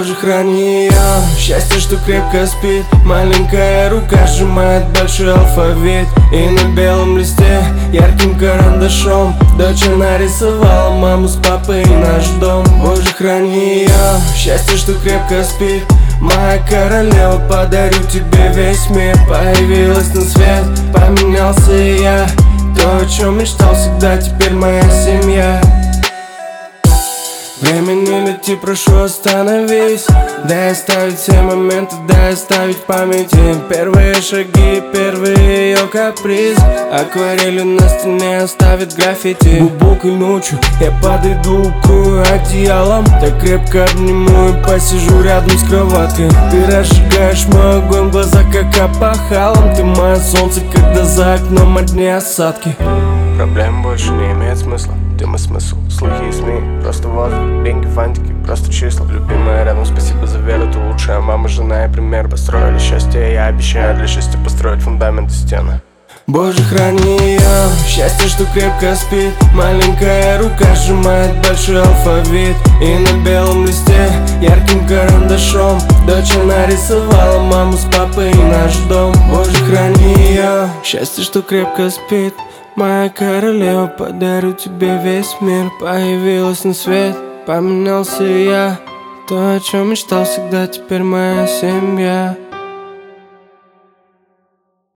Боже, храни ее. Счастье, что крепко спит. Маленькая рука сжимает большой алфавит. И на белом листе ярким карандашом дочь нарисовала маму с папой и наш дом. Боже, храни ее. Счастье, что крепко спит. Моя королева, подарю тебе весь мир. Появилась на свет, поменялся я. То, о чем мечтал всегда, теперь моя семья. Время не лети, прошу, остановись. Дай оставить все моменты, дай оставить в памяти первые шаги, первый ее каприз. Акварелью на стене оставит граффити. Глубокой ночью я подойду, укрою одеялом. Так крепко обниму и посижу рядом с кроваткой. Ты разжигаешь мой огонь, глаза как опахалом. Ты мое солнце, когда за окном одни осадки. Проблем больше не имеет смысла. Тема смысл, слухи и СМИ. Просто воздух, деньги, фантики, просто числа. Любимая рядом, спасибо за веру. Ты лучшая мама, жена и пример. Построили счастье, я обещаю для счастья построить фундамент и стены. Боже, храни ее. Счастье, что крепко спит. Маленькая рука сжимает большой алфавит. И на белом листе ярким карандашом дочь нарисовала маму с папой и наш дом. Боже, храни ее. Счастье, что крепко спит. Моя королева, подарю тебе весь мир. Появилась на свет, поменялся я. То, о чем мечтал всегда, теперь моя семья.